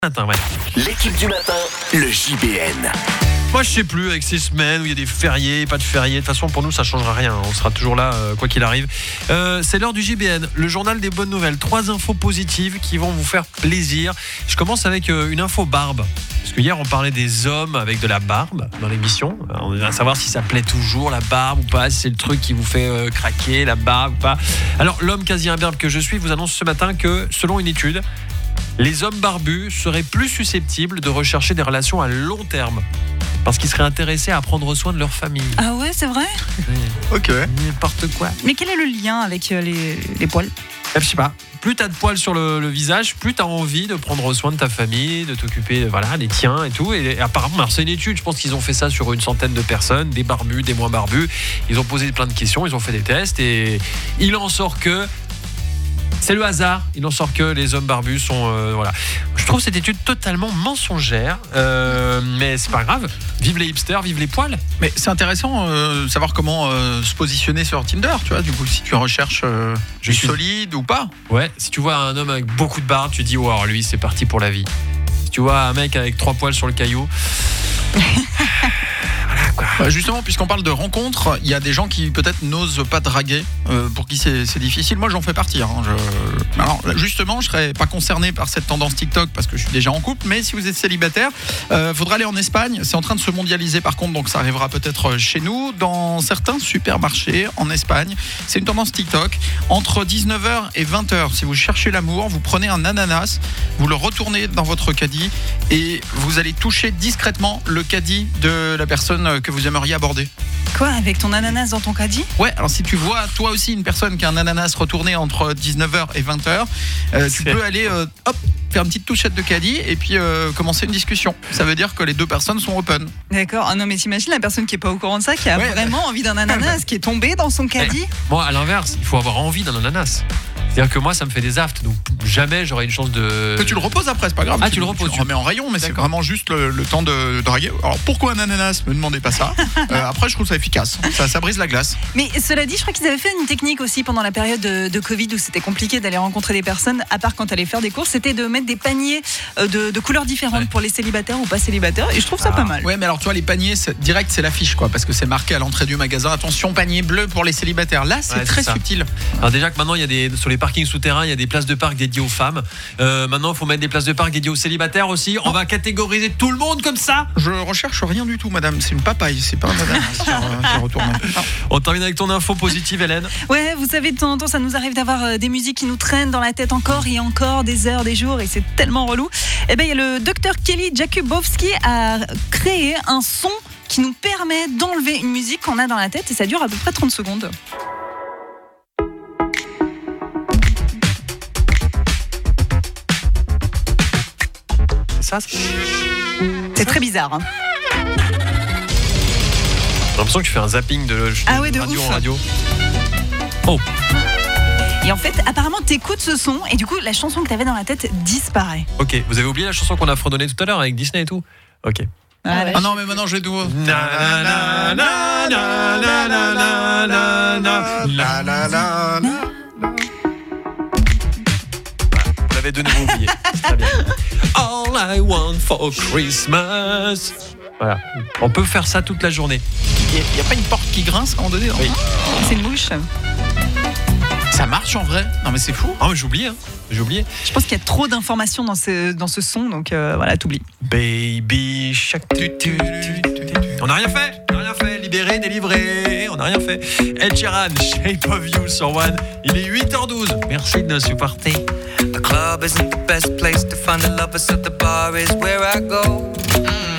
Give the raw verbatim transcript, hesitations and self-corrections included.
Matin, ouais. L'équipe du matin, le J B N. Moi je sais plus, avec ces semaines où il y a des fériés, pas de fériés, de toute façon pour nous ça changera rien, on sera toujours là euh, quoi qu'il arrive. Euh, c'est l'heure du J B N, le journal des bonnes nouvelles, trois infos positives qui vont vous faire plaisir. Je commence avec euh, une info barbe, parce que hier on parlait des hommes avec de la barbe dans l'émission, on va savoir si ça plaît toujours la barbe ou pas, si c'est le truc qui vous fait euh, craquer la barbe ou pas. Alors l'homme quasi imberbe que je suis vous annonce ce matin que selon une étude, les hommes barbus seraient plus susceptibles de rechercher des relations à long terme parce qu'ils seraient intéressés à prendre soin de leur famille. Ah ouais, c'est vrai ? Ok. N'importe quoi. Mais quel est le lien avec euh, les, les poils ? Je sais pas. Plus t'as de poils sur le, le visage, plus t'as envie de prendre soin de ta famille, de t'occuper, voilà, des tiens et tout. Et, et apparemment, alors c'est une étude, je pense qu'ils ont fait ça sur une centaine de personnes, des barbus, des moins barbus. Ils ont posé plein de questions, ils ont fait des tests et il en sort que... C'est le hasard, il en sort que les hommes barbus sont... Euh, voilà. Je trouve cette étude totalement mensongère, euh, mais c'est pas grave. Vive les hipsters, vive les poils. Mais c'est intéressant de euh, savoir comment euh, se positionner sur Tinder, tu vois, du coup, si tu recherches euh, Je du suis- solide ou pas. Ouais, si tu vois un homme avec beaucoup de barbe, tu dis, wow, lui, c'est parti pour la vie. Si tu vois un mec avec trois poils sur le caillou... Euh, justement, puisqu'on parle de rencontres, il y a des gens qui peut-être n'osent pas draguer, euh, pour qui c'est, c'est difficile. Moi, j'en fais partie. Hein. Je... Alors, justement, je serais pas concerné par cette tendance TikTok parce que je suis déjà en couple. Mais si vous êtes célibataire, euh, faudra aller en Espagne. C'est en train de se mondialiser, par contre, donc ça arrivera peut-être chez nous, dans certains supermarchés en Espagne. C'est une tendance TikTok. Entre dix-neuf heures et vingt heures, si vous cherchez l'amour, vous prenez un ananas, vous le retournez dans votre caddie et vous allez toucher discrètement le caddie de la personne que vous aimeriez aborder. Quoi, avec ton ananas dans ton caddie ? Ouais, alors si tu vois toi aussi une personne qui a un ananas retourné entre dix-neuf heures et vingt heures, euh, tu C'est- peux aller euh, hop, faire une petite touchette de caddie et puis euh, commencer une discussion. Ça veut dire que les deux personnes sont open. D'accord. Ah non, mais t'imagines la personne qui est pas au courant de ça, qui a Ouais. vraiment envie d'un ananas, qui est tombé dans son caddie ? Moi, à l'inverse, il faut avoir envie d'un ananas. C'est-à-dire que moi, ça me fait des aftes, donc jamais j'aurai une chance de... Que tu le reposes après, c'est pas grave. Ah, tu le reposes, Tu tu- le remets en rayon, mais c'est D'accord. vraiment juste le, le temps de draguer. Alors pourquoi un ananas ? Me demandez pas ça. Euh, après, je trouve ça efficace. Ça, ça brise la glace. Mais cela dit, je crois qu'ils avaient fait une technique aussi pendant la période de, de Covid où c'était compliqué d'aller rencontrer des personnes, à part quand t'allais faire des courses, c'était de mettre des paniers euh, de, de couleurs différentes Ouais. pour les célibataires ou pas célibataires, et je trouve ça Ah. pas mal. Ouais, mais alors tu vois, les paniers, c'est- direct, c'est l'affiche, quoi, parce que c'est marqué à l'entrée du magasin. Attention, panier bleu pour les célibataires. Là, c'est Ouais, c'est très ça. subtil. Alors déjà que maintenant, il y a des, sur les parkings souterrains, il y a des places de parc dédiées aux femmes. Euh, maintenant, il faut mettre des places de parc dédiées aux célibataires aussi. On va catégoriser tout le monde comme ça. Je recherche rien du tout, madame. C'est une papaye, c'est pas un ananas qui est- qui est retourné. Ah. On termine avec ton info positive, Hélène. Ouais, vous savez, de temps en temps, ça nous arrive d'avoir euh, des musiques qui nous traînent dans la tête encore et encore, des heures, des jours, et c'est tellement relou. Eh ben, il y a le docteur Kelly Jakubowski a créé un son qui nous permet d'enlever une musique qu'on a dans la tête, et ça dure à peu près trente secondes. C'est ça, c'est... C'est très bizarre, hein. J'ai l'impression que tu fais un zapping de, Ah ouais, de radio ouf. en radio. Oh, Et en fait, apparemment, t'écoutes ce son, et du coup, la chanson que t'avais dans la tête disparaît. ok. Vous avez oublié la chanson qu'on a fredonnée tout à l'heure avec Disney et tout. Ok. Ah ouais. Ah non, mais maintenant j'ai tout. Na, na, na, na, na, na, na, na, na, La, la, la, la. Vous l'avez de nouveau oublié. C'est très bien. All I want for Christmas. Voilà. On peut faire ça toute la journée. Il n'y a pas une porte qui grince à un moment donné, non ? Oui. C'est une mouche. Ça marche en vrai ? Non, mais c'est fou. Oh, mais j'ai oublié. Hein. J'ai oublié. Je pense qu'il y a trop d'informations dans ce, dans ce son, donc euh, voilà, t'oublies. Baby Shark. tu, tu, tu, tu, tu. On n'a rien fait. On n'a rien fait. Libéré, délivré. On n'a rien fait. Ed Sheeran, Shape of You sur One. Il est huit heures douze. Merci de nous supporter. The club isn't the best place to find the lovers, so the bar is where I go. Mm.